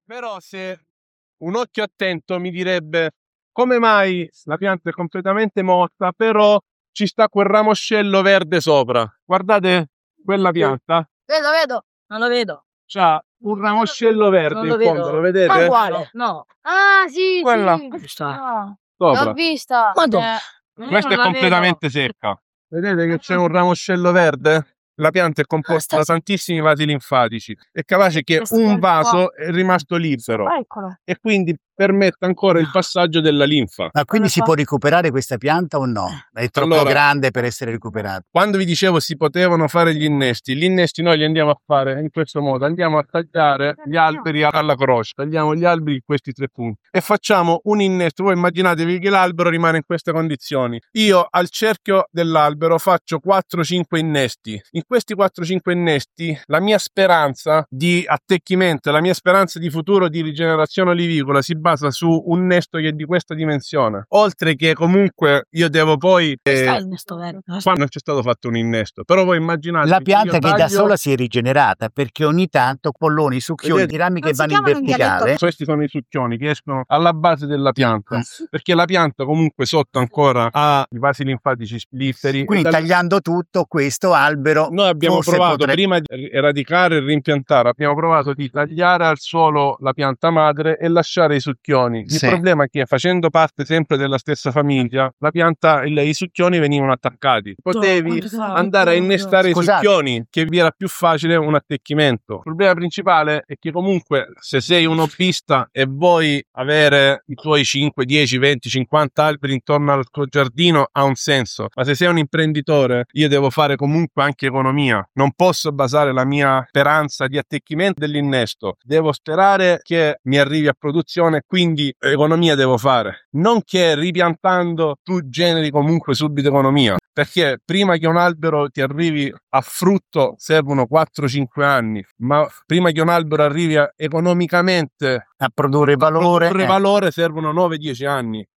Però se un occhio attento mi direbbe come mai la pianta è completamente morta, però ci sta quel ramoscello verde sopra. Guardate quella pianta, Vedo, non lo vedo. c'ha un ramoscello verde Non in lo fondo, vedo. lo vedete? Ma quale? No. Ah, sì, Quella. sì. Dove sta? Ah, Sopra. l'ho vista. Ma dove? Questa è completamente secca. Vedete che c'è un ramoscello verde? La pianta è composta da tantissimi vasi linfatici. È capace che un vaso è rimasto libero Eccolo. e quindi permette ancora il passaggio della linfa. Ma quindi si può recuperare questa pianta o no? È troppo Allora, grande per essere recuperata. Quando vi dicevo si potevano fare gli innesti noi li andiamo a fare in questo modo. Andiamo a tagliare gli alberi alla croce. Tagliamo gli alberi in questi 3 punti e facciamo un innesto. Voi immaginatevi che l'albero rimane in queste condizioni. Io al cerchio dell'albero faccio 4-5 innesti. In questi 4-5 innesti la mia speranza di attecchimento, la mia speranza di futuro di rigenerazione olivicola si basa su un nesto che è di questa dimensione. Oltre che comunque io devo poi Sta il nesto verde. qua non c'è stato fatto un innesto, però voi immaginate La pianta che da taglio, sola si è rigenerata perché ogni tanto polloni, succhioni, Vedete? i rami che Non si vanno in chiamano in verticale. questi sono i succhioni che escono alla base della pianta, perché la pianta comunque sotto ancora ha i vasi linfatici splitteri. Quindi tagliando tutto questo albero Noi abbiamo forse provato potrebbe... prima di eradicare e rimpiantare, abbiamo provato di tagliare al suolo la pianta madre e lasciare i succhioni. Il Sì. problema è che facendo parte sempre della stessa famiglia, la pianta i succhioni venivano attaccati. Potevi andare a innestare i Scusate. succhioni, che vi era più facile un attecchimento. Il problema principale è che comunque se sei un hobbista e vuoi avere i tuoi 5, 10, 20, 50 alberi intorno al tuo giardino ha un senso, ma se sei un imprenditore io devo fare comunque anche economia, non posso basare la mia speranza di attecchimento dell'innesto, devo sperare che mi arrivi a produzione, quindi economia devo fare, non che ripiantando tu generi comunque subito economia. Perché prima che un albero ti arrivi a frutto servono 4-5 anni, ma prima che un albero arrivi economicamente a produrre valore, valore servono 9-10 anni.